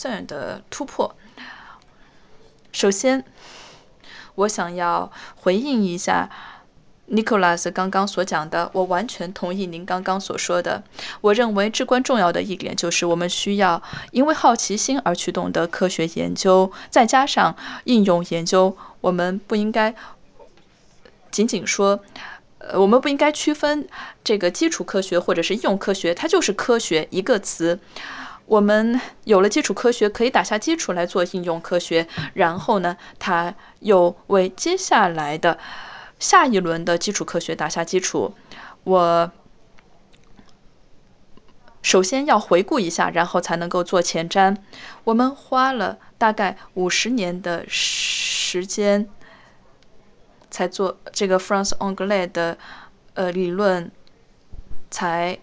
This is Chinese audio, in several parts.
CERN 的突破。首先，我想要回应一下 Nicholas 刚刚所讲的，我完全同意您刚刚所说的。我认为至关重要的一点就是我们需要因为好奇心而驱动的科学研究，再加上应用研究。我们不应该仅仅说我们不应该区分这个基础科学或者是应用科学，它就是科学一个词。我们有了基础科学，可以打下基础来做应用科学，然后呢，它又为接下来的下一轮的基础科学打下基础。我首先要回顾一下，然后才能够做前瞻。我们花了大概50年的时间，才做这个 Franz Ongelet 的理论，才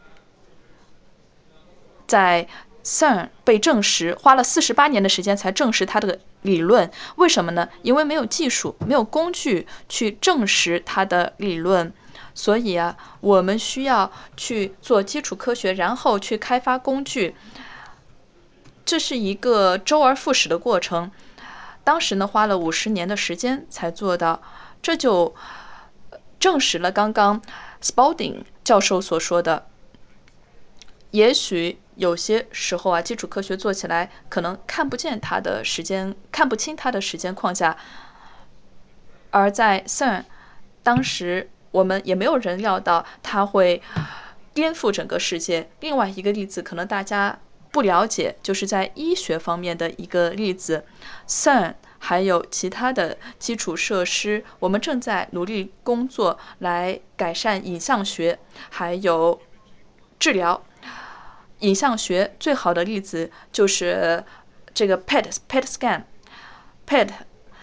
在 CERN 被证实，花了48年的时间才证实它的理论。为什么呢？因为没有技术，没有工具去证实它的理论。所以啊，我们需要去做基础科学，然后去开发工具。这是一个周而复始的过程。当时呢，花了50年的时间才做到，这就证实了刚刚 Spalding 教授所说的。也许有些时候啊，基础科学做起来可能看不清它的时间框架，而在 CERN 当时我们也没有人料到它会颠覆整个世界。另外一个例子可能大家不了解，就是在医学方面的一个例子。CERN 还有其他的基础设施，我们正在努力工作来改善影像学，还有治疗。影像学最好的例子就是这个 PET scan。PET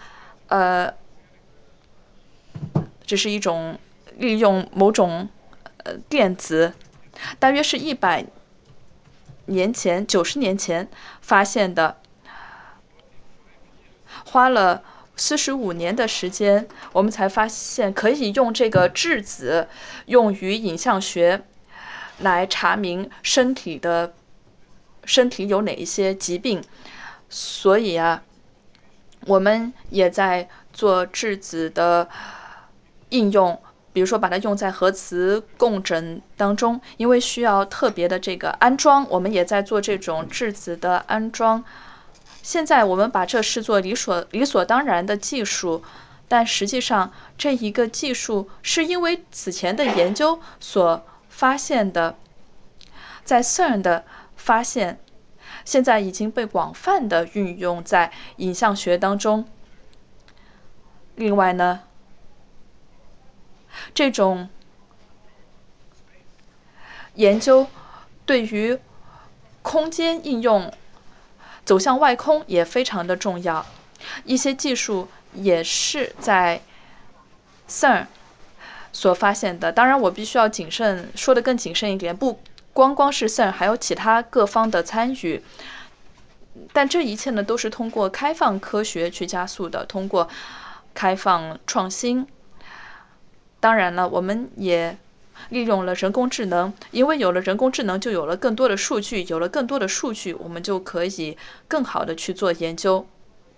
这是一种利用某种电子，大约是100年前、90年前发现的，花了45年的时间，我们才发现可以用这个质子用于影像学来查明身体有哪一些疾病。所以啊，我们也在做质子的应用，比如说把它用在核磁共振当中，因为需要特别的这个安装，我们也在做这种质子的安装。现在我们把这视作理所当然的技术，但实际上这一个技术是因为此前的研究所发现的。在 CERN 的发现，现在已经被广泛的运用在影像学当中。另外呢，这种研究对于空间应用走向外空也非常的重要。一些技术也是在 CERN 所发现的。当然我必须要说得更谨慎一点，不光是 CERN， 还有其他各方的参与。但这一切呢，都是通过开放科学去加速的，通过开放创新。当然了，我们也利用了人工智能，因为有了人工智能，就有了更多的数据，有了更多的数据，我们就可以更好的去做研究。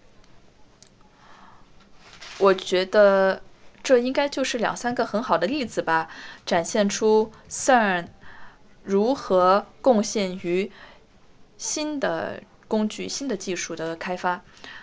我觉得这应该就是2、3个很好的例子吧，展现出 CERN 如何贡献于新的工具、新的技术的开发。